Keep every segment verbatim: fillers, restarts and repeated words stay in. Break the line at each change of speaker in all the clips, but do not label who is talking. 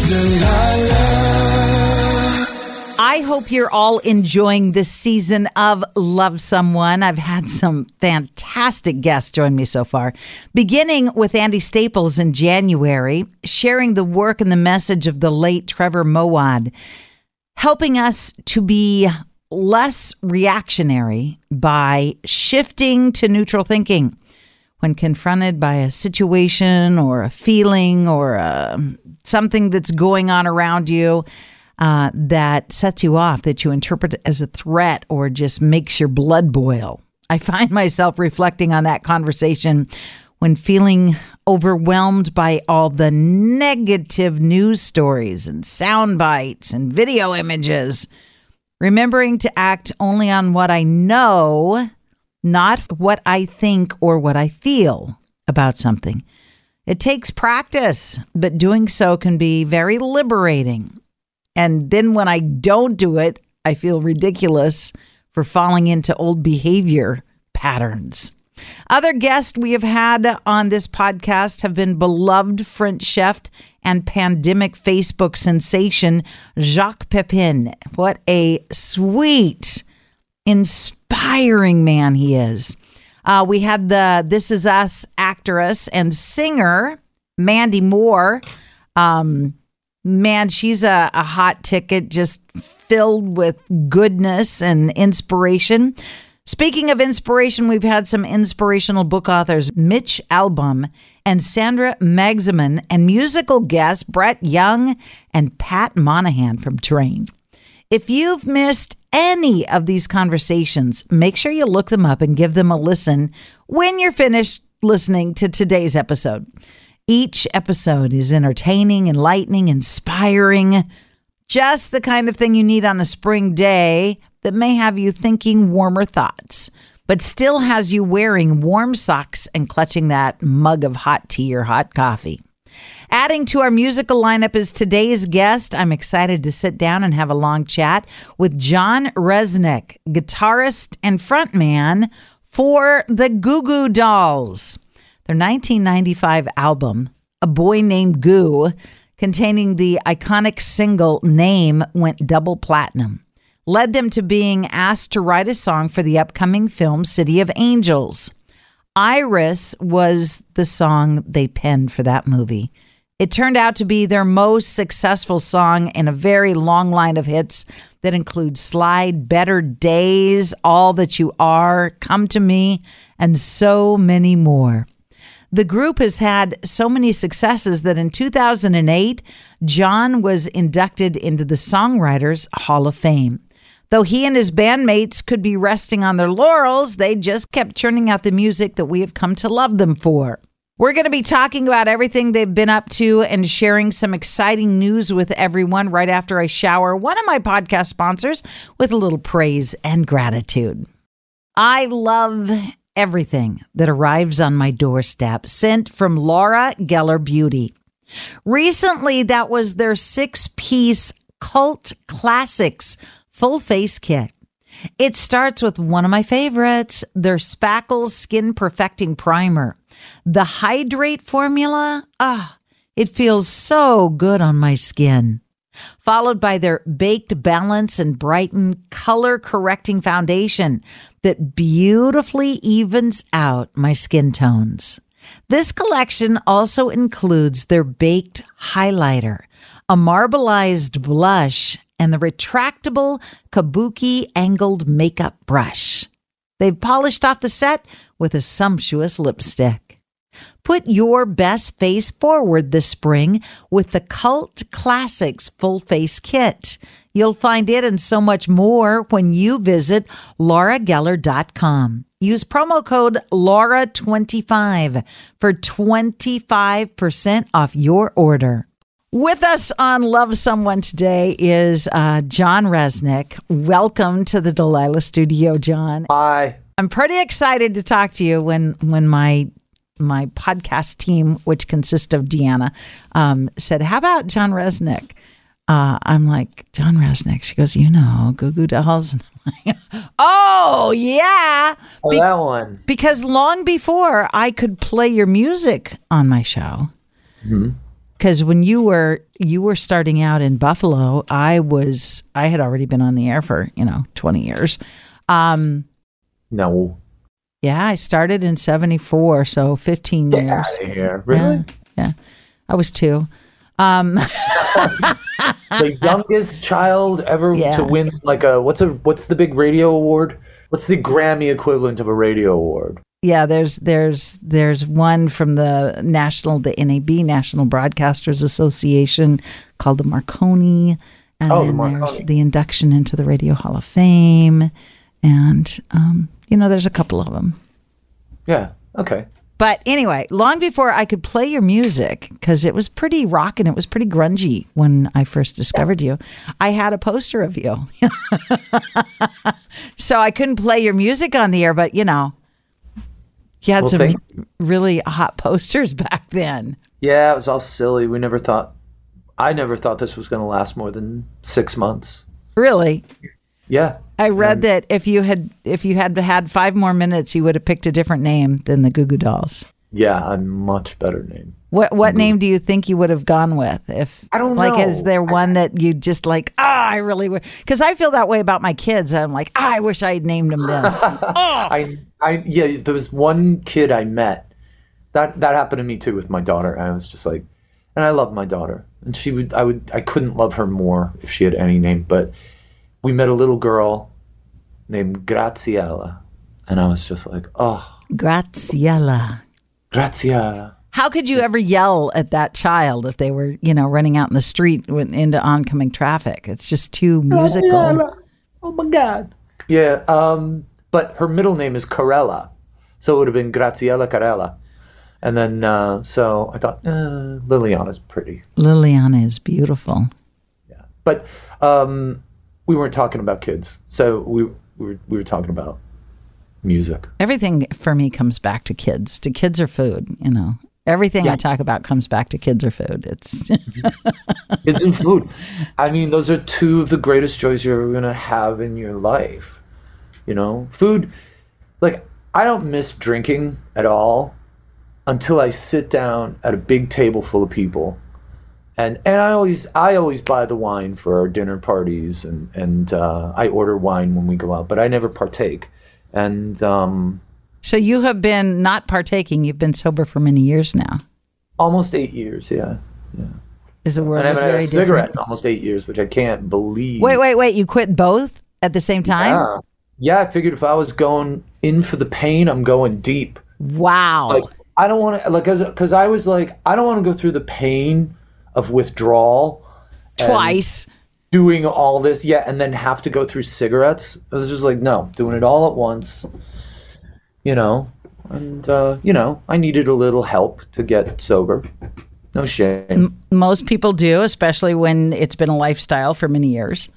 I hope you're all enjoying this season of Love Someone. I've had some fantastic guests join me so far, beginning with Andy Staples in January, sharing the work and the message of the late Trevor Moawad, helping us to be less reactionary by shifting to neutral thinking when confronted by a situation or a feeling or a, something that's going on around you. Uh, that sets you off, that you interpret as a threat or just makes your blood boil. I find myself reflecting on that conversation when feeling overwhelmed by all the negative news stories and sound bites and video images, remembering to act only on what I know, not what I think or what I feel about something. It takes practice, but doing so can be very liberating. And then when I don't do it, I feel ridiculous for falling into old behavior patterns. Other guests we have had on this podcast have been beloved French chef and pandemic Facebook sensation, Jacques Pepin. What a sweet, inspiring man he is. Uh, we had the This Is Us actress and singer, Mandy Moore. Um... Man, she's a, a hot ticket, just filled with goodness and inspiration. Speaking of inspiration, we've had some inspirational book authors, Mitch Albom and Sandra Magsamen, and musical guests, Brett Young and Pat Monahan from Train. If you've missed any of these conversations, make sure you look them up and give them a listen when you're finished listening to today's episode. Each episode is entertaining, enlightening, inspiring, just the kind of thing you need on a spring day that may have you thinking warmer thoughts, but still has you wearing warm socks and clutching that mug of hot tea or hot coffee. Adding to our musical lineup is today's guest. I'm excited to sit down and have a long chat with Jon Reznick, guitarist and frontman for the Goo Goo Dolls. Their nineteen ninety-five album, A Boy Named Goo, containing the iconic single Name, went double platinum, led them to being asked to write a song for the upcoming film City of Angels. Iris was the song they penned for that movie. It turned out to be their most successful song in a very long line of hits that include Slide, Better Days, All That You Are, Come to Me, and so many more. The group has had so many successes that in two thousand eight, Jon was inducted into the Songwriters Hall of Fame. Though he and his bandmates could be resting on their laurels, they just kept churning out the music that we have come to love them for. We're going to be talking about everything they've been up to and sharing some exciting news with everyone right after I shower one of my podcast sponsors with a little praise and gratitude. I love everything that arrives on my doorstep, sent from Laura Geller Beauty. Recently, that was their six-piece Cult Classics full face kit. It starts with one of my favorites, their Spackles Skin Perfecting Primer. The Hydrate formula, ah, it feels so good on my skin. Followed by their Baked Balance and Brighten Color Correcting Foundation that beautifully evens out my skin tones. This collection also includes their Baked Highlighter, a marbleized blush, and the retractable Kabuki Angled Makeup Brush. They've polished off the set with a sumptuous lipstick. Put your best face forward this spring with the Cult Classics Full Face Kit. You'll find it and so much more when you visit laura geller dot com. Use promo code Laura twenty-five for twenty-five percent off your order. With us on Love Someone today is uh, Jon Reznick. Welcome to the Delilah Studio, Jon.
Hi.
I'm pretty excited to talk to you when when my my podcast team, which consists of Deanna, um, said, how about Jon Reznick? Uh, I'm like, Jon Reznick. She goes, you know, Goo Goo Dolls. And I'm like, oh, yeah.
Oh,
Be-
that one.
Because long before I could play your music on my show,
Mm-hmm.
Because when you were you were starting out in Buffalo, I was I had already been on the air for you know twenty years. Um,
no.
Yeah, I started in seventy-four, so fifteen
Get
years.
Out of here. Really?
Yeah, yeah. I was two. Um,
the youngest child ever
Yeah.
to win like a what's a what's the big radio award? What's the Grammy equivalent of a radio award?
Yeah, there's there's there's one from the national the N A B National Broadcasters Association called the Marconi, and
Oh, the
then
Marconi.
there's the induction into the Radio Hall of Fame, and um, you know there's a couple of them.
Yeah. Okay.
But anyway, long before I could play your music, because it was pretty rockin', it was pretty grungy when I first discovered you, I had a poster of you. So I couldn't play your music on the air, but you know, you had
Well,
some
thank
really hot posters back then.
Yeah, it was all silly. We never thought. I never thought this was going to last more than six months.
Really?
Yeah.
I read that if you had if you had had five more minutes, you would have picked a different name than the Goo Goo Dolls.
Yeah, a much better name.
What what name do you think you would have gone with? If
I don't
like,
know.
is there one that you just like? Ah, I really would. Because I feel that way about my kids. I'm like, ah, I wish I had named them this.
I, I, yeah. There was one kid I met. That that happened to me too with my daughter. And I was just like, and I love my daughter, and she would, I would, I couldn't love her more if she had any name. But we met a little girl named Graziella, and I was just like, oh,
Graziella.
Graziella.
How could you ever yell at that child if they were, you know, running out in the street with- into oncoming traffic? It's just too musical.
Graziella. Oh my God. Yeah. Um. But her middle name is Carella, so it would have been Graziella Carella. And then, uh, so I thought, uh, Liliana's pretty.
Liliana is beautiful.
Yeah. But um, we weren't talking about kids. So we, we, were, we were talking about music.
Everything for me comes back to kids. To kids or food, you know. Everything
Yeah.
I talk about comes back to kids or food. It's
Kids and food. I mean, those are two of the greatest joys you're ever going to have in your life. You know, food, like, I don't miss drinking at all until I sit down at a big table full of people. And and I always I always buy the wine for our dinner parties, and and uh, I order wine when we go out, but I never partake. And um,
so you have been not partaking. You've been sober for many years now.
almost eight years, yeah, yeah.
Is the world
And I haven't had
very
a cigarette
different?
in almost eight years, which I can't believe.
Wait, wait, wait! You quit both at the same time?
Yeah, yeah. I figured if I was going in for the pain, I'm going deep.
Wow!
Like I don't want to, like, cause, cause I was like, I don't want to go through the pain of withdrawal. and
Twice.
Doing all this, yeah, and then have to go through cigarettes. I was just like, no, doing it all at once. You know, and uh, you know, I needed a little help to get sober. No shame.
Most people do, especially when it's been a lifestyle for many years.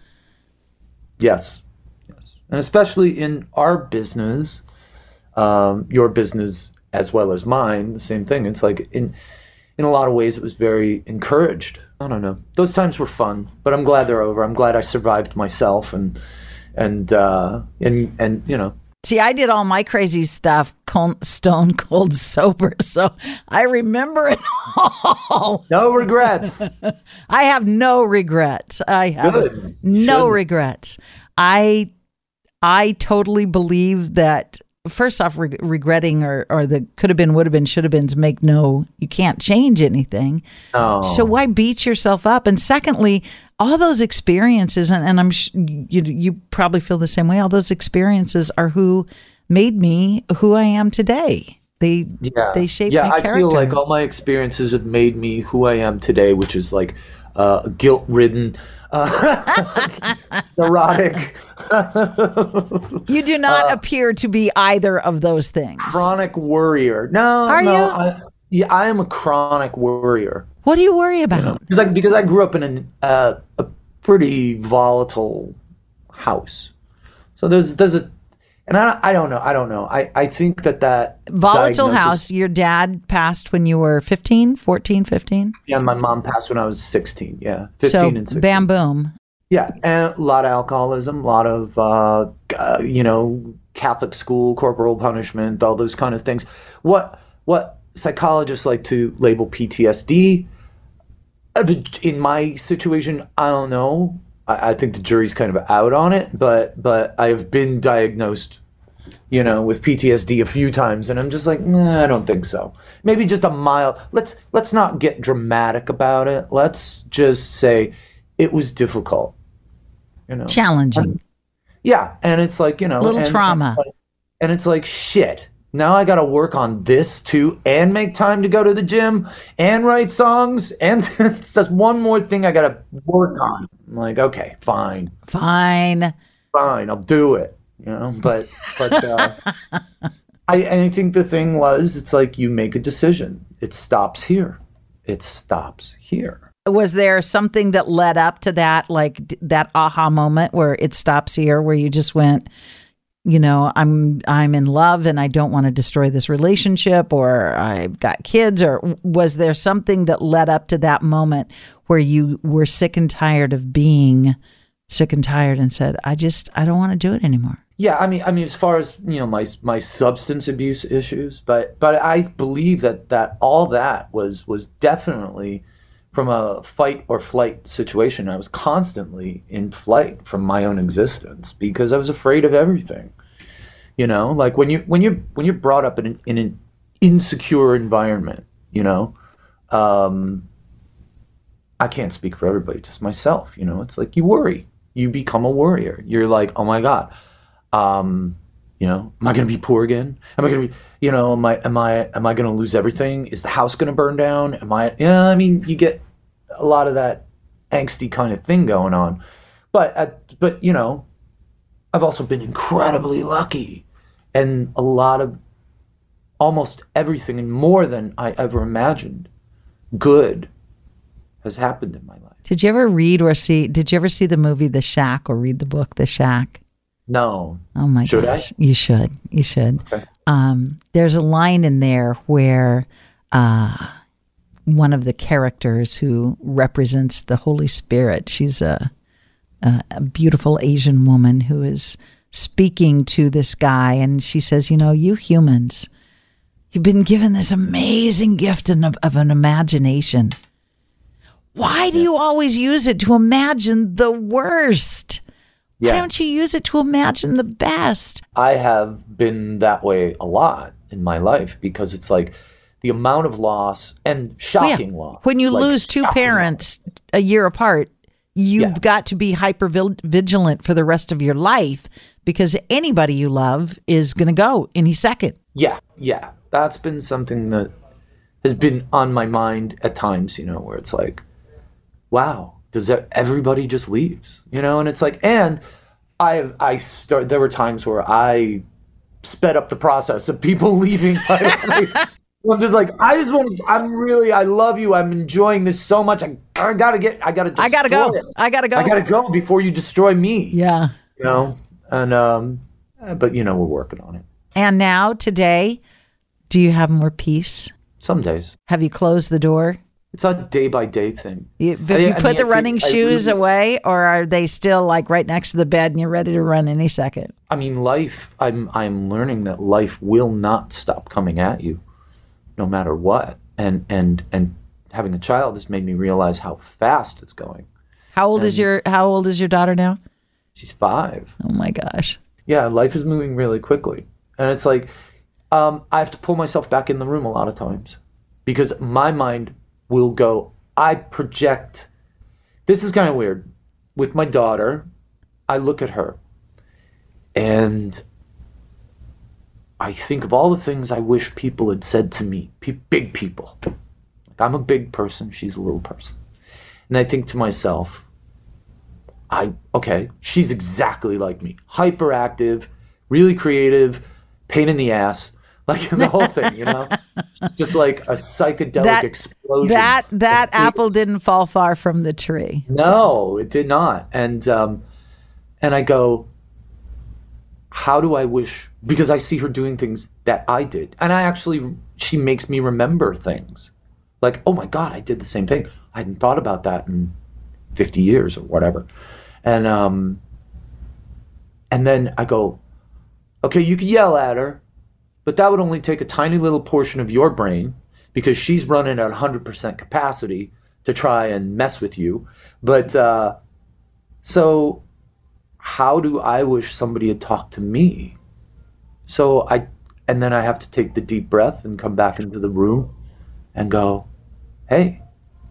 Yes, yes, and especially in our business, um, your business as well as mine, the same thing. It's like in in a lot of ways, it was very encouraged. I don't know. Those times were fun, but I'm glad they're over. I'm glad I survived myself, and and uh, and and you know.
See, I did all my crazy stuff col- stone cold sober, so I remember it all.
No regrets.
I have no regrets. I have
Good.
no
Shouldn't.
regrets. I I totally believe that. First off, re- regretting or, or the could have been, would have been, should have beens make no, you can't change anything.
Oh.
So why beat yourself up? And secondly, all those experiences, and, and I'm sh- you you probably feel the same way. All those experiences are who made me who I am today. They
Yeah.
they shaped
yeah,
my
I
character.
feel like all my experiences have made me who I am today, which is like uh, guilt-ridden, uh, neurotic,
You do not
uh,
appear to be either of those things.
chronic worrier. No,
Are
no,
you?
I, yeah, I am a chronic worrier.
What do you worry about?
Because I, because I grew up in an, uh, a pretty volatile house, so there's there's a, and I I don't know I don't know I I think that that
Volatile
diagnosis-
house. Your dad passed when you were fifteen, fourteen, fifteen.
Yeah, my mom passed when I was sixteen. Yeah, fifteen
So
and sixteen.
bam boom.
Yeah, and a lot of alcoholism, a lot of, uh, uh, you know, Catholic school, corporal punishment, all those kind of things. What what psychologists like to label P T S D, Uh, the- In my situation, I don't know. I, I think the jury's kind of out on it, but but I have been diagnosed, you know, with P T S D a few times, and I'm just like, nah, I don't think so. Maybe just a mild. Let's let's not get dramatic about it. Let's just say it was difficult. You know,
Challenging.
yeah, and it's like, you know,
Little
and,
trauma.
and, like- and it's like, shit. Now I got to work on this too, and make time to go to the gym, and write songs, and it's just one more thing I got to work on. I'm like, okay, fine,
Fine.
fine, I'll do it. You know, but but uh, I I think the thing was, it's like you make a decision. It stops here. It stops here.
Was there something that led up to that, like d- that aha moment where it stops here, where you just went, you know, I'm I'm in love and I don't want to destroy this relationship, or I've got kids, or was there something that led up to that moment where you were sick and tired of being sick and tired and said, I just I don't want to do it anymore?
Yeah, I mean, I mean, as far as, you know, my my substance abuse issues, but but I believe that that all that was was definitely from a fight or flight situation. I was constantly in flight from my own existence because I was afraid of everything. You know, like when you when you when you're brought up in an, in an insecure environment, you know, um, I can't speak for everybody, just myself. You know, it's like you worry, you become a worrier. You're like, oh my God. Um, you know, am I going to be poor again? Am I going to be, you know, am I, am I, am I going to lose everything? Is the house going to burn down? Am I, yeah, I mean, you get a lot of that angsty kind of thing going on, but, uh, but, you know, I've also been incredibly lucky, and a lot of almost everything and more than I ever imagined good has happened in my life.
Did you ever read or see, did you ever see the movie The Shack or read the book The Shack?
No.
Oh my
Should
gosh.
I?
You should. You should.
Okay.
Um, there's a line in there where uh, one of the characters who represents the Holy Spirit, she's a, a, a beautiful Asian woman who is speaking to this guy, and she says, you know, you humans, you've been given this amazing gift of, of an imagination. Why do you always use it to imagine the worst?
Yeah.
Why don't you use it to imagine the best?
I have been that way a lot in my life because it's like the amount of loss and shocking
Yeah.
loss.
When you
like
lose two
shocking
parents a year apart, you've
Yeah.
got to be hyper vil- vigilant for the rest of your life, because anybody you love is going to go any second.
Yeah, yeah. That's been something that has been on my mind at times, you know, where it's like, wow, does that, everybody just leaves, you know? And it's like, and I I start, there were times where I sped up the process of people leaving. I'm just like, I just want to, I'm really, I love you. I'm enjoying this so much. I, I gotta get, I gotta
I gotta go.
destroy it.
I gotta go.
I gotta go before you destroy me.
Yeah.
You know? And, um, uh, but you know, we're working on it.
And now, today, do you have more peace?
Some days.
Have you closed the door?
It's a day by day thing.
You, have
I-
you
I
put
mean,
the
I
running
think I
shoes
really-
away, or are they still like right next to the bed and you're ready to run any second?
I mean, life, I'm I'm learning that life will not stop coming at you no matter what. And and and having a child has made me realize how fast it's going.
How old is your How old is your daughter now?
She's five.
Oh my gosh.
Yeah, life is moving really quickly. And it's like um, I have to pull myself back in the room a lot of times because my mind will go, I project. This is kind of weird. With my daughter, I look at her and I think of all the things I wish people had said to me, Pe- big people. Like, I'm a big person, she's a little person. And I think to myself, I okay, she's exactly like me. Hyperactive, really creative, pain in the ass, like the whole thing, you know? Just like a psychedelic
That-
explosion.
That that
of
apple didn't fall far from the tree.
No, it did not. And um, and I go, how do I wish? Because I see her doing things that I did, and I actually, she makes me remember things, like, oh my God, I did the same thing. I hadn't thought about that in fifty years or whatever, and um, and then I go, okay, you could yell at her, but that would only take a tiny little portion of your brain because she's running at one hundred percent capacity. to try and mess with you. But uh, so how do I wish somebody had talked to me? So I, and then I have to take the deep breath and come back into the room and go, hey,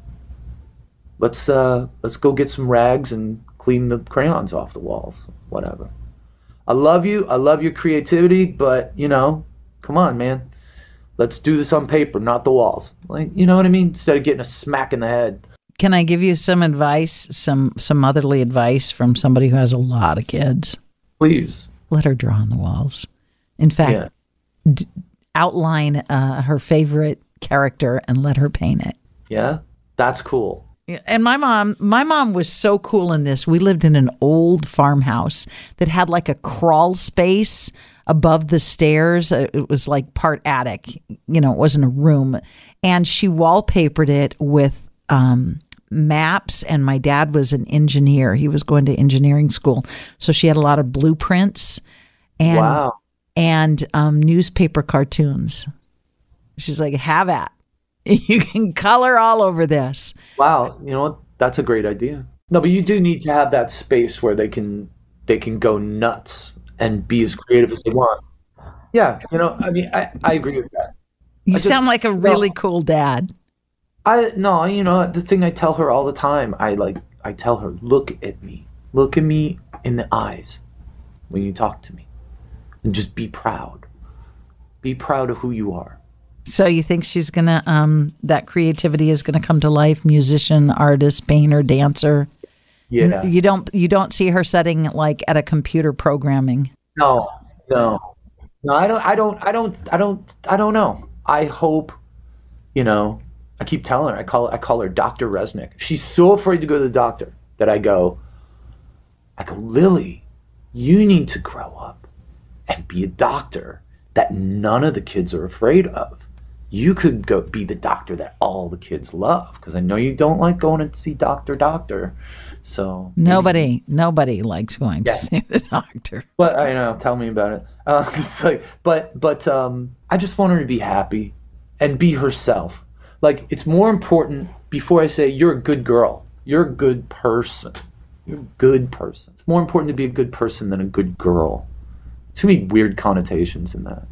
let's uh, let's go get some rags and clean the crayons off the walls, whatever. I love you. I love your creativity, but you know, come on, man. Let's do this on paper, not the walls. Like, you know what I mean? Instead of getting a smack in the head.
Can I give you some advice, some some motherly advice from somebody who has a lot of kids?
Please.
Let her draw on the walls. In fact, yeah. d- outline uh, her favorite character and let her paint it.
Yeah, that's cool.
And my mom, my mom was so cool in this. We lived in an old farmhouse that had like a crawl space above the stairs. It was like part attic, you know, it wasn't a room. And she wallpapered it with um, maps. And my dad was an engineer. He was going to engineering school. So she had a lot of blueprints and,
wow.
and um, newspaper cartoons. She's like, have at. You can color all over this.
Wow, you know what? That's a great idea. No, but you do need to have that space where they can they can go nuts and be as creative as they want. Yeah, you know, I mean, I, I agree with that.
You
I
sound
just,
like a really
no,
cool dad.
I no, you know, the thing I tell her all the time, I like I tell her, look at me. Look at me in the eyes when you talk to me. And just be proud. Be proud of who you are.
So you think she's going to, um, that creativity is going to come to life? Musician, artist, painter, dancer.
Yeah.
You don't, you don't see her setting like at a computer programming.
No, no, no, I don't, I don't, I don't, I don't, I don't know. I hope, you know, I keep telling her, I call, I call her Doctor Resnick. She's so afraid to go to the doctor that I go, I go, Lily, you need to grow up and be a doctor that none of the kids are afraid of. You could go be the doctor that all the kids love, because I know you don't like going to see Doctor Doctor. So
nobody, maybe. nobody likes going
yeah.
to see the doctor.
But I know, tell me about it. Uh, it's like, but but um, I just want her to be happy and be herself. Like, it's more important before I say you're a good girl, you're a good person, you're a good person. It's more important to be a good person than a good girl. Too many weird connotations in that.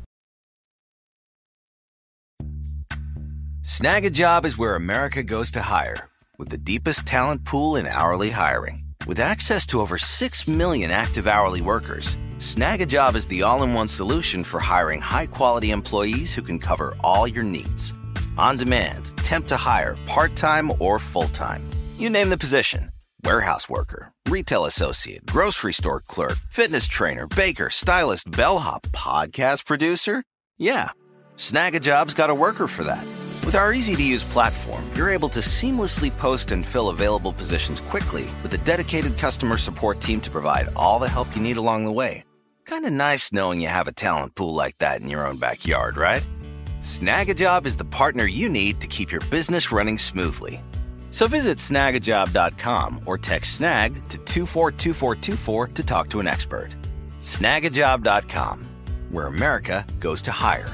Snag a Job is where America goes to hire, with the deepest talent pool in hourly hiring. With access to over six million active hourly workers, Snag a Job is the all-in-one solution for hiring high-quality employees who can cover all your needs. On demand, temp to hire, part-time or full-time. You name the position. Warehouse worker, retail associate, grocery store clerk, fitness trainer, baker, stylist, bellhop, podcast producer. Yeah, Snag a Job's got a worker for that. With our easy-to-use platform, you're able to seamlessly post and fill available positions quickly with a dedicated customer support team to provide all the help you need along the way. Kind of nice knowing you have a talent pool like that in your own backyard, right? Snag a Job is the partner you need to keep your business running smoothly. So visit snag a job dot com or text snag to two four two four two four to talk to an expert. snag a job dot com, where America goes to hire.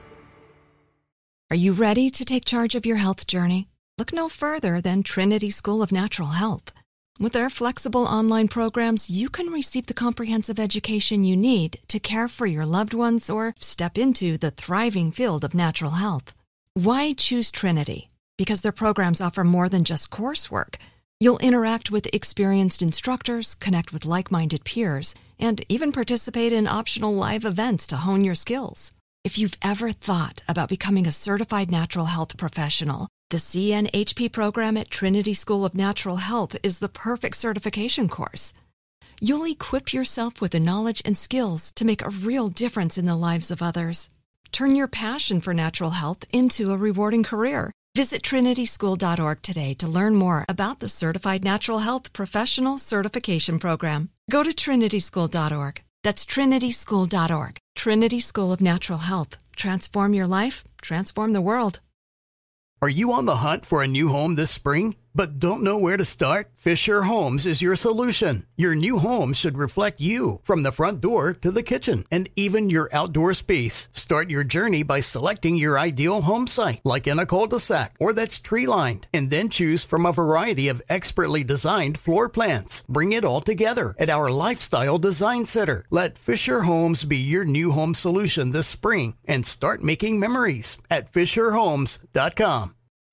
Are you ready to take charge of your health journey? Look no further than Trinity School of Natural Health. With their flexible online programs, you can receive the comprehensive education you need to care for your loved ones or step into the thriving field of natural health. Why choose Trinity? Because their programs offer more than just coursework. You'll interact with experienced instructors, connect with like-minded peers, and even participate in optional live events to hone your skills. If you've ever thought about becoming a certified natural health professional, the C N H P program at Trinity School of Natural Health is the perfect certification course. You'll equip yourself with the knowledge and skills to make a real difference in the lives of others. Turn your passion for natural health into a rewarding career. Visit trinity school dot org today to learn more about the Certified Natural Health Professional Certification Program. Go to trinity school dot org. That's trinity school dot org. Trinity School of Natural Health. Transform your life, transform the world.
Are you on the hunt for a new home this spring? but don't know where to start? Fisher Homes is your solution. Your new home should reflect you, from the front door to the kitchen and even your outdoor space. Start your journey by selecting your ideal home site, like in a cul-de-sac or that's tree-lined, and then choose from a variety of expertly designed floor plans. Bring it all together at our Lifestyle Design Center. Let Fisher Homes be your new home solution this spring and start making memories at fisher homes dot com.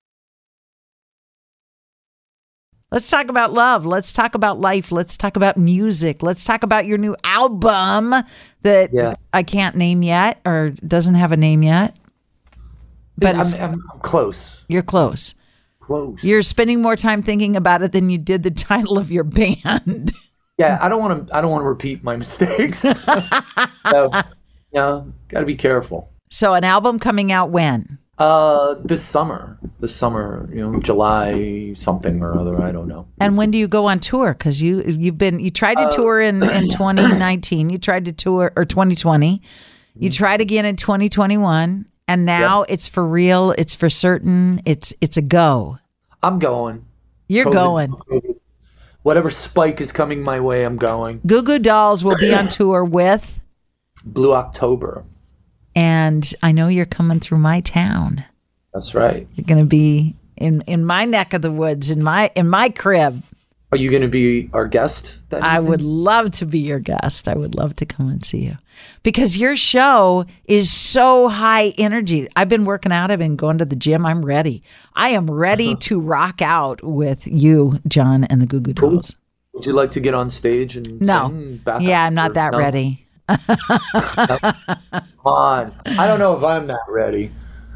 Let's talk about love. Let's talk about life. Let's talk about music. Let's talk about your new album that
Yeah.
I can't name yet, or doesn't have a name yet. But
I'm,
it's,
I'm, I'm close.
you're close.
Close.
You're spending more time thinking about it than you did the title of your band.
Yeah, I don't want to. I don't want to repeat my mistakes. So, you know, got to be careful.
So an album coming out when?
Uh, this summer. This summer, you know, July something or other. I don't know.
And when do you go on tour? Because you you've been you tried to tour in, in twenty nineteen. You tried to tour or twenty twenty. You tried again in twenty twenty-one, and now
Yep.
it's for real. It's for certain. It's it's a go.
I'm going.
You're
COVID,
going.
COVID. Whatever spike is coming my way, I'm going.
Goo Goo Dolls will be on tour with,
Blue October.
and I know you're coming through my town.
That's right.
You're going to be in, in my neck of the woods, in my in my crib.
Are you going to be our guest? That
I
evening?
would love to be your guest. I would love to come and see you because your show is so high energy. I've been working out. I've been going to the gym. I'm ready. I am ready
Uh-huh.
to rock out with you, John, and the Goo Goo
Cool.
Dolls.
Would you like to get on stage and
No.
sing back
Yeah,
up,
I'm not
or
that
no?
ready.
Come on. I don't know if I'm that ready.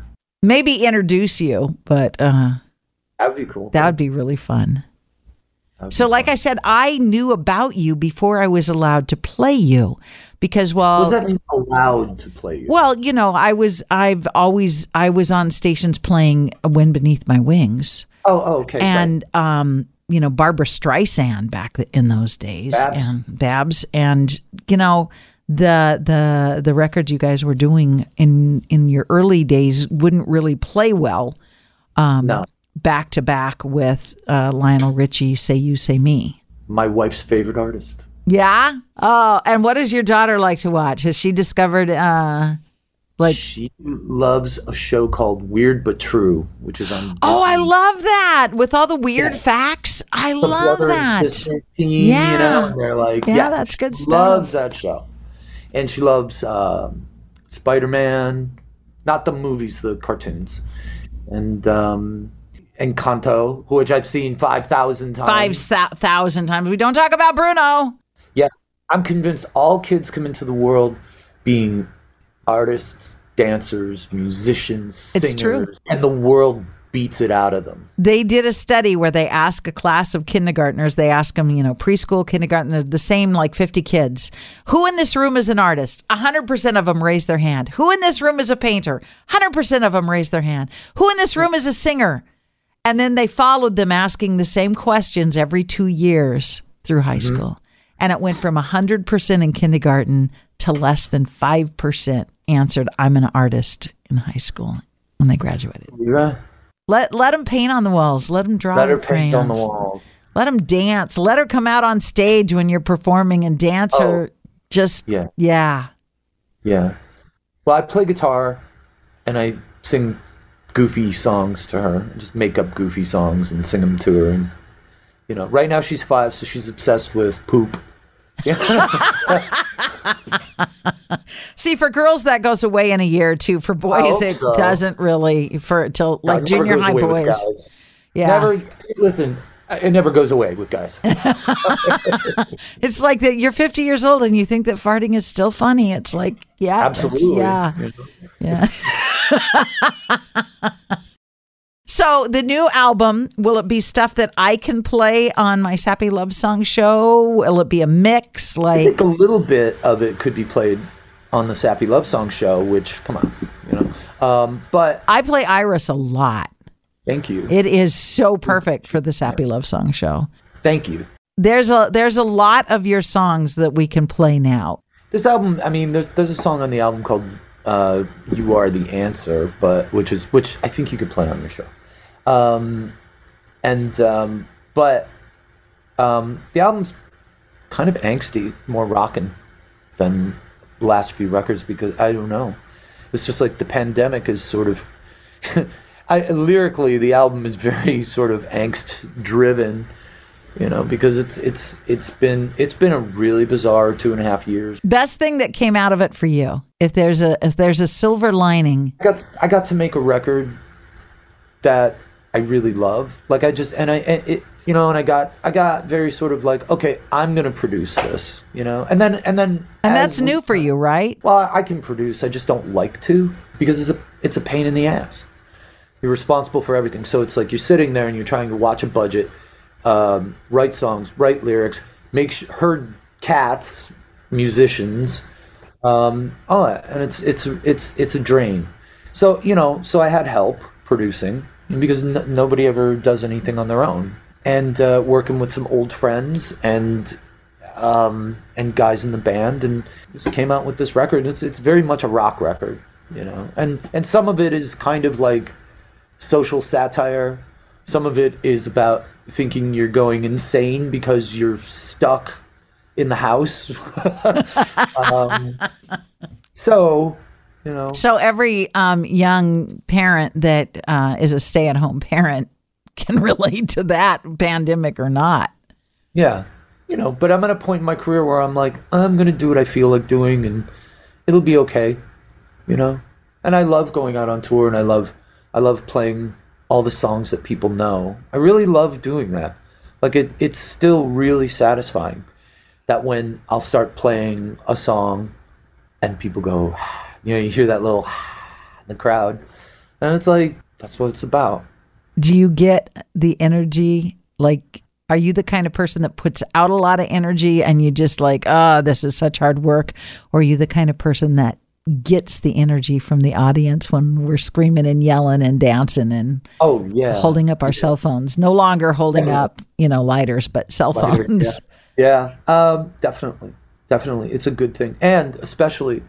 Maybe introduce you, but uh,
That'd be cool.
that would be really fun.
That'd
So,
be
like
fun.
I said, I knew about you before I was allowed to play you because, well,
What does that mean, allowed to play you?
well, you know, I was, I've always, I was on stations playing "Wind Beneath My Wings,"
oh, oh, okay.
and um, you know, Barbara Streisand back in those days,
Babs.
and Babs, and you know, the the the records you guys were doing in in your early days wouldn't really play well. Um,
No.
Back to back with uh, Lionel Richie, "Say You, Say Me."
My wife's favorite artist.
Yeah. Oh, and what does your daughter like to watch? Has she discovered uh like
She loves a show called Weird But True, which is on.
Oh, I
Disney.
love that. With all the weird
Yeah.
facts. I
The
love
brother and
that.
sister team,
Yeah.
you know, and they're like,
Yeah,
yeah,
that's good
she
stuff.
Loves that show, and she loves um, Spider-Man, not the movies, the cartoons, and um, Encanto, which I've seen five thousand times.
Five sa- thousand times. We don't talk about Bruno.
Yeah, I'm convinced all kids come into the world being artists, dancers, musicians,
It's
singers,
true.
and the world beats it out of them.
They did a study where they asked a class of kindergartners, they asked them, you know, preschool, kindergarten, the- the same like fifty kids. Who in this room is an artist? one hundred percent of them raised their hand. Who in this room is a painter? one hundred percent of them raised their hand. Who in this room is a singer? And then they followed them asking the same questions every two years through high
Mm-hmm.
school. And it went from one hundred percent in kindergarten to less than five percent answered, I'm an artist in high school when they graduated.
Yeah.
Let let them paint on the walls. Let them draw
Let her
with
paint
crayons.
on the walls.
Let them dance. Let her come out on stage when you're performing and dance
Oh.
her. Just
Yeah.
yeah.
Yeah. Well, I play guitar and I sing goofy songs to her. I just make up goofy songs and sing them to her. And, you know, right now she's five, so she's obsessed with poop.
See, for girls that goes away in a year or two. For boys,
hope
it
so.
doesn't really. For till like
God, it never
junior
goes
high
away with
boys.
guys.
Yeah,
Never, listen, it never goes away with guys.
it's like that. You're fifty years old and you think that farting is still funny. It's like yeah, that's-
Absolutely.
yeah,
You know?
yeah. So the new album, will it be stuff that I can play on my Sappy Love Song show? Will it be a mix?
I
Like,
think a little bit of it could be played on the Sappy Love Song show, which, come on, you know. Um, but
I play Iris a lot.
thank you.
It is so perfect for the Sappy Love Song show.
Thank you.
There's a there's a lot of your songs that we can play now.
This album, I mean, there's there's a song on the album called uh, "You Are the Answer," but which is which I think you could play on your show. Um, and um, but um, the album's kind of angsty, more rockin' than the last few records because I don't know. It's just like the pandemic is sort of. I, lyrically, the album is very sort of angst-driven, you know, because it's it's it's been it's been a really bizarre two and a half years.
Best thing that came out of it for you, if there's a if there's a silver lining.
I got I got to make a record that I really love. Like I just and I and it you know, and I got I got very sort of like, okay, I'm gonna produce this, you know, and then and then
and that's new for you, right?
Well, I can produce. I just don't like to because it's a it's a pain in the ass. You're responsible for everything. So it's like you're sitting there and you're trying to watch a budget, um, write songs, write lyrics, make sh- herd cats, musicians, um, all that, and it's it's it's it's a drain. So you know, so I had help producing because n- nobody ever does anything on their own, and uh, working with some old friends and um, and guys in the band, and just came out with this record. It's it's very much a rock record, you know, and and some of it is kind of like social satire. Some of it is about thinking you're going insane because you're stuck in the house. um, so, you know.
So every um, young parent that uh, is a stay-at-home parent can relate to that, pandemic or not.
Yeah. You know, but I'm at a point in my career where I'm like, I'm going to do what I feel like doing and it'll be okay, you know. And I love going out on tour and I love I love playing all the songs that people know. I really love doing that. Like it, it's still really satisfying that when I'll start playing a song and people go, you know, you hear that little in the crowd, and it's like, that's what it's about.
Do you get the energy? Like, are you the kind of person that puts out a lot of energy and you just like, oh, this is such hard work? Or are you the kind of person that gets the energy from the audience when we're screaming and yelling and dancing and
oh yeah
holding up our cell phones, no longer holding yeah. up, you know, lighters, but cell
Lighter,
phones.
Yeah, yeah. Um, definitely. Definitely. It's a good thing. And especially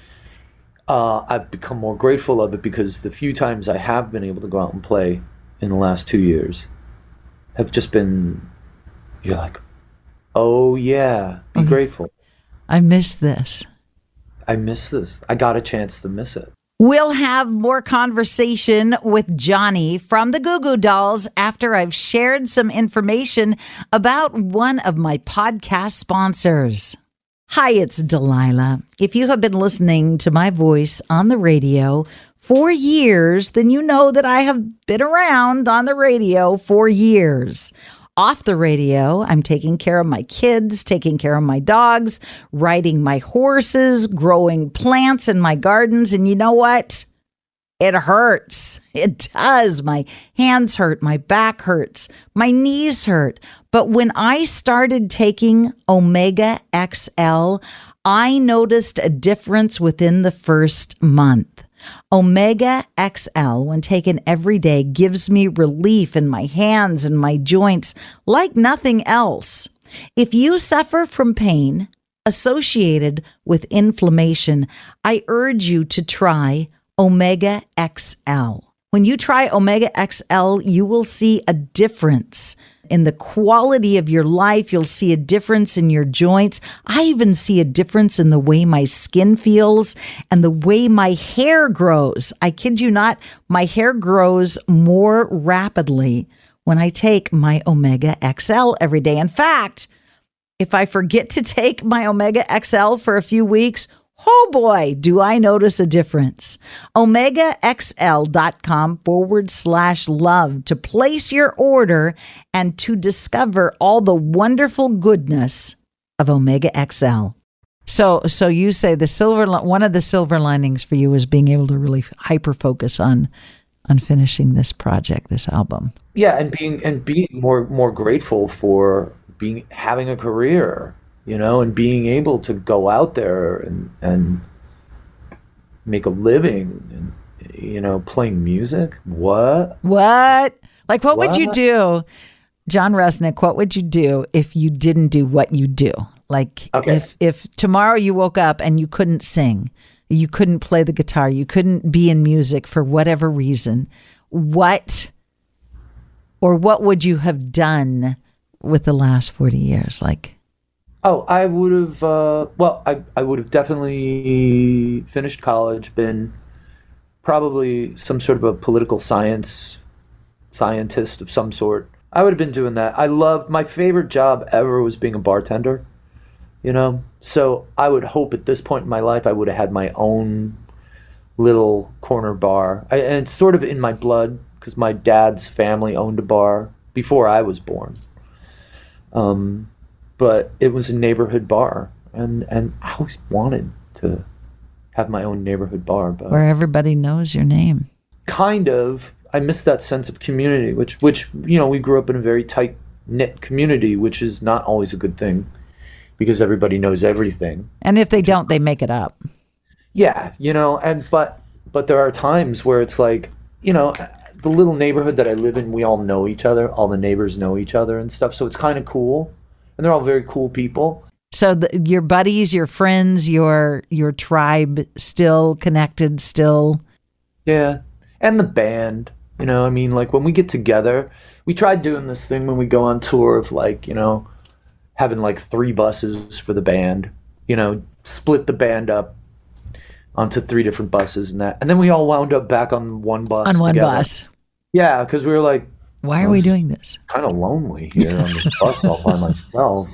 uh, I've become more grateful of it because the few times I have been able to go out and play in the last two years have just been, you're like, oh yeah, be mm-hmm. grateful.
I miss this.
I miss this. I got a chance to miss it.
We'll have more conversation with Johnny from the Goo Goo Dolls after I've shared some information about one of my podcast sponsors. Hi, it's Delilah. If you have been listening to my voice on the radio for years, then you know that I have been around on the radio for years. Off the radio, I'm taking care of my kids, taking care of my dogs, riding my horses, growing plants in my gardens. And you know what? It hurts. It does. My hands hurt. My back hurts. My knees hurt. But when I started taking Omega X L, I noticed a difference within the first month. Omega X L, when taken every day, gives me relief in my hands and my joints like nothing else. If you suffer from pain associated with inflammation, I urge you to try Omega X L. When you try Omega X L, you will see a difference in the quality of your life. You'll see a difference in your joints. I even see a difference in the way my skin feels and the way my hair grows. I kid you not, my hair grows more rapidly when I take my Omega X L every day. In fact, if I forget to take my Omega X L for a few weeks, oh boy, do I notice a difference. OmegaXL.com forward slash love to place your order and to discover all the wonderful goodness of Omega X L. So, so you say the silver, one of the silver linings for you is being able to really hyper focus on, on finishing this project, this album.
Yeah. And being, and being more, more grateful for being, having a career, you know, and being able to go out there and, and make a living and, you know, playing music. What?
What? Like, what,
what?
would you do, John Resnick, what would you do if you didn't do what you do? Like, okay. if, if tomorrow you woke up and you couldn't sing, you couldn't play the guitar, you couldn't be in music for whatever reason, what Or what would you have done with the last forty years? Like,
oh, I would have, uh, well, I, I would have definitely finished college, been probably some sort of a political science scientist of some sort. I would have been doing that. I loved, my favorite job ever was being a bartender, you know? So I would hope at this point in my life I would have had my own little corner bar. I, and it's sort of in my blood because my dad's family owned a bar before I was born. Um, but it was a neighborhood bar, and, and I always wanted to have my own neighborhood bar. But
where everybody knows your name.
Kind of. I miss that sense of community, which, which you know, we grew up in a very tight-knit community, which is not always a good thing because everybody knows everything.
And if they don't, they make it up.
Yeah, you know, and but but there are times where it's like, you know, the little neighborhood that I live in, we all know each other. All the neighbors know each other and stuff. So it's kind of cool. And they're all very cool people.
So the, your buddies, your friends, your your tribe still connected, still.
Yeah. And the band, you know, I mean, like when we get together, we tried doing this thing when we go on tour of like, you know, having like three buses for the band, you know, split the band up onto three different buses and that. And then we all wound up back on one bus.
On one
together.
bus.
Yeah, because we were like,
why are we doing this?
Kind of lonely here on this bus all by myself.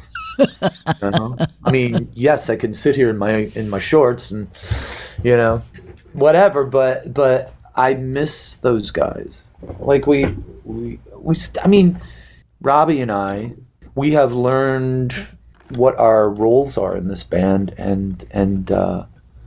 You know? I mean, yes, I can sit here in my in my shorts and, you know, whatever. But but I miss those guys. Like we we we. I mean, Robbie and I, we have learned what our roles are in this band, and and uh,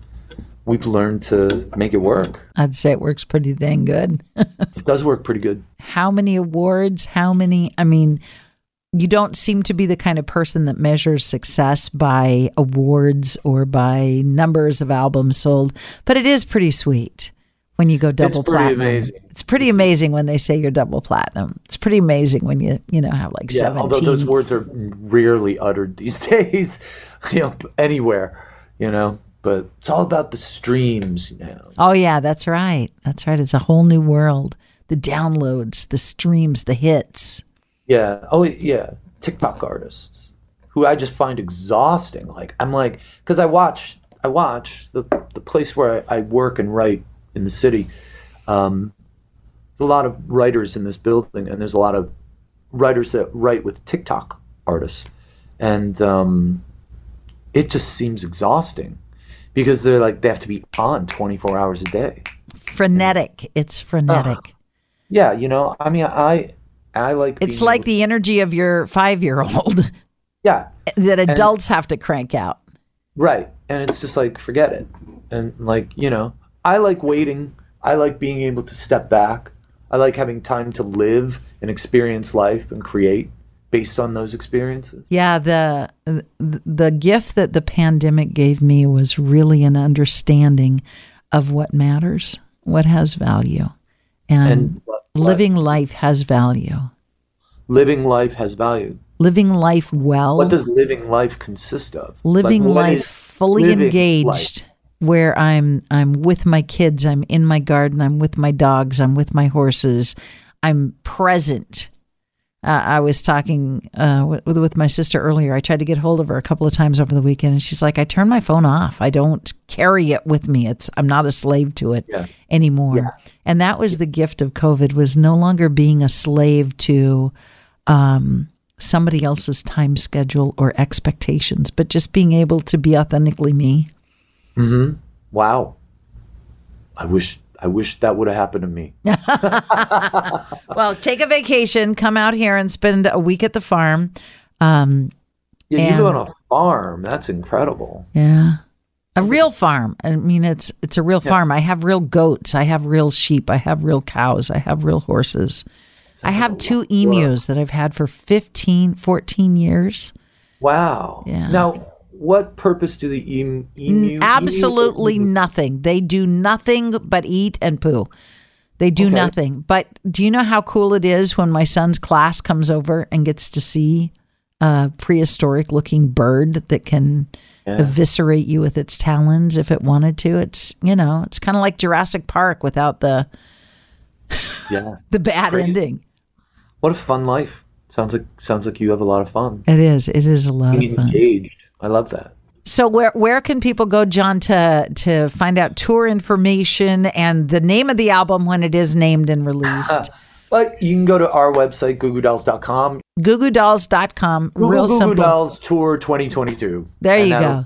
we've learned to make it work.
I'd say it works pretty dang good.
It does work pretty good.
How many awards? How many? I mean, you don't seem to be the kind of person that measures success by awards or by numbers of albums sold, but it is pretty sweet when you go double
it's pretty
platinum.
Amazing.
It's pretty it's, amazing when they say you're double platinum. It's pretty amazing when you, you know, have like
yeah,
seventeen.
Although those words are rarely uttered these days, you know, anywhere, you know. But it's all about the streams, you know.
Oh, yeah, that's right. That's right. It's a whole new world. The downloads, the streams, the hits.
Yeah. Oh, yeah. TikTok artists who I just find exhausting. Like, I'm like, because I watch, I watch the the place where I, I work and write in the city. Um, there's a lot of writers in this building, and there's a lot of writers that write with TikTok artists. And um, it just seems exhausting. Because they're like, they have to be on twenty-four hours a day.
Frenetic. It's frenetic. Uh,
yeah, you know, I mean, I I like...
It's like able- the energy of your five-year-old.
Yeah.
That adults and, have to crank out.
Right. And it's just like, forget it. And like, you know, I like waiting. I like being able to step back. I like having time to live and experience life and create based on those experiences.
Yeah, the the gift that the pandemic gave me was really an understanding of what matters, what has value, and, and what, what? living life has value.
Living life has value.
Living life well.
What does living life consist of?
Living
like,
life fully
living
engaged,
life?
Where I'm I'm with my kids, I'm in my garden, I'm with my dogs, I'm with my horses, I'm present. Uh, I was talking uh, with, with my sister earlier. I tried to get hold of her a couple of times over the weekend, and she's like, I turn my phone off. I don't carry it with me. It's I'm not a slave to it yeah. anymore. Yeah. And that was the gift of COVID, was no longer being a slave to um, somebody else's time schedule or expectations, but just being able to be authentically me.
Mm-hmm. Wow. I wish... I wish that would have happened to me.
Well, take a vacation, come out here and spend a week at the farm. Um,
yeah,
and,
you live on a farm. That's incredible.
Yeah. A real farm. I mean, it's it's a real yeah. farm. I have real goats. I have real sheep. I have real cows. I have real horses. That's I have two emus that I've had for fifteen, fourteen years.
Wow.
Yeah.
Now, what purpose do the emu? emu
Absolutely
emu?
nothing. They do nothing but eat and poo. They do okay. nothing. But do you know how cool it is when my son's class comes over and gets to see a prehistoric looking bird that can yeah. eviscerate you with its talons if it wanted to? It's, you know, it's kind of like Jurassic Park without the,
yeah.
the bad
Crazy.
ending.
What a fun life. Sounds like sounds like you have a lot of fun.
It is. It is a lot
Being
of fun.
engaged. I love that.
So where where can people go, John, to to find out tour information and the name of the album when it is named and released?
Well, you can go to our website, goo goo dolls dot com.
goo goo dolls dot com. Real
Goo Goo
simple.
Dolls Tour twenty twenty-two.
There
And
you
that'll-
go.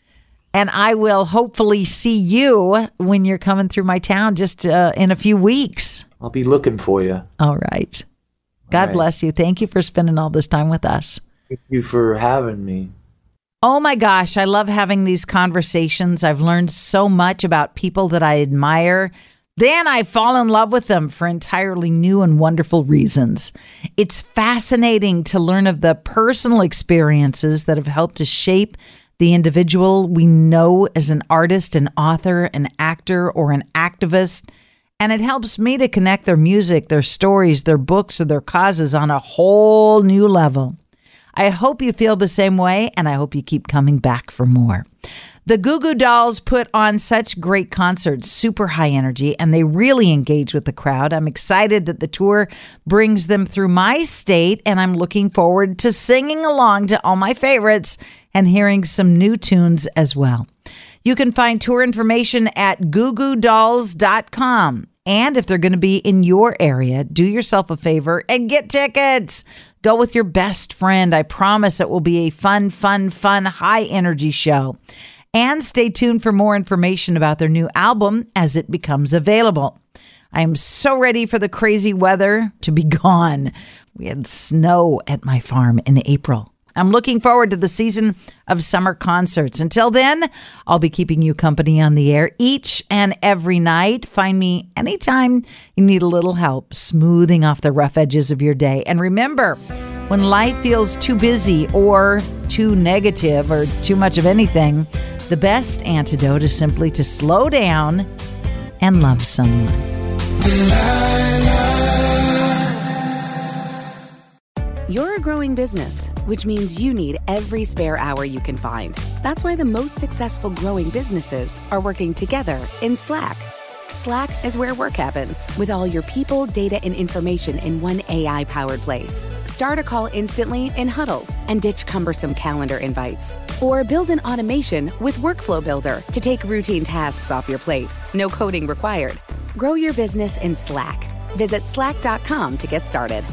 And I will hopefully see you when you're coming through my town just uh, in a few weeks.
I'll be looking for you.
All right. God
All right.
bless you. Thank you for spending all this time with us.
Thank you for having me.
Oh my gosh, I love having these conversations. I've learned so much about people that I admire. Then I fall in love with them for entirely new and wonderful reasons. It's fascinating to learn of the personal experiences that have helped to shape the individual we know as an artist, an author, an actor, or an activist. And it helps me to connect their music, their stories, their books, or their causes on a whole new level. I hope you feel the same way, and I hope you keep coming back for more. The Goo Goo Dolls put on such great concerts, super high energy, and they really engage with the crowd. I'm excited that the tour brings them through my state, and I'm looking forward to singing along to all my favorites and hearing some new tunes as well. You can find tour information at goo goo dolls dot com. And if they're going to be in your area, do yourself a favor and get tickets. Go with your best friend. I promise it will be a fun, fun, fun, high energy show. And stay tuned for more information about their new album as it becomes available. I am so ready for the crazy weather to be gone. We had snow at my farm in April. I'm looking forward to the season of summer concerts. Until then, I'll be keeping you company on the air each and every night. Find me anytime you need a little help smoothing off the rough edges of your day. And remember, when life feels too busy or too negative or too much of anything, the best antidote is simply to slow down and love someone.
You're a growing business, which means you need every spare hour you can find. That's why the most successful growing businesses are working together in Slack. Slack is where work happens, with all your people, data, and information in one A I-powered place. Start a call instantly in huddles and ditch cumbersome calendar invites. Or build an automation with Workflow Builder to take routine tasks off your plate. No coding required. Grow your business in Slack. Visit slack dot com to get started.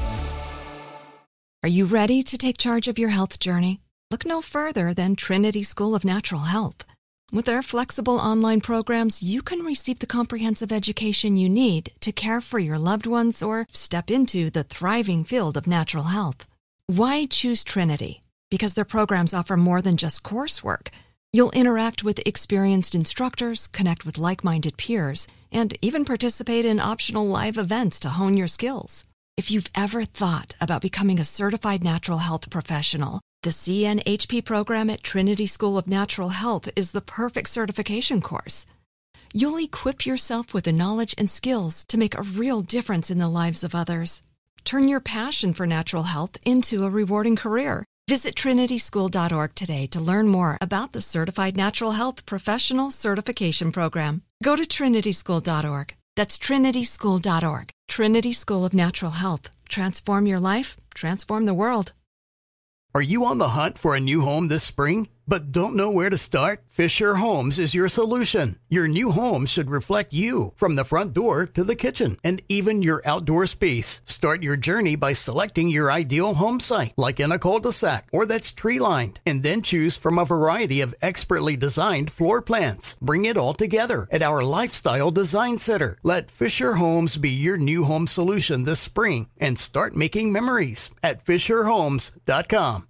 Are you ready to take charge of your health journey? Look no further than Trinity School of Natural Health. With their flexible online programs, you can receive the comprehensive education you need to care for your loved ones or step into the thriving field of natural health. Why choose Trinity? Because their programs offer more than just coursework. You'll interact with experienced instructors, connect with like-minded peers, and even participate in optional live events to hone your skills. If you've ever thought about becoming a certified natural health professional, the C N H P program at Trinity School of Natural Health is the perfect certification course. You'll equip yourself with the knowledge and skills to make a real difference in the lives of others. Turn your passion for natural health into a rewarding career. Visit trinity school dot org today to learn more about the Certified Natural Health Professional Certification Program. Go to trinity school dot org. That's trinity school dot org. Trinity School of Natural Health. Transform your life, transform the world.
Are you on the hunt for a new home this spring, but don't know where to start? Fisher Homes is your solution. Your new home should reflect you, from the front door to the kitchen, and even your outdoor space. Start your journey by selecting your ideal home site, like in a cul-de-sac or that's tree-lined, and then choose from a variety of expertly designed floor plans. Bring it all together at our Lifestyle Design Center. Let Fisher Homes be your new home solution this spring and start making memories at fisher homes dot com.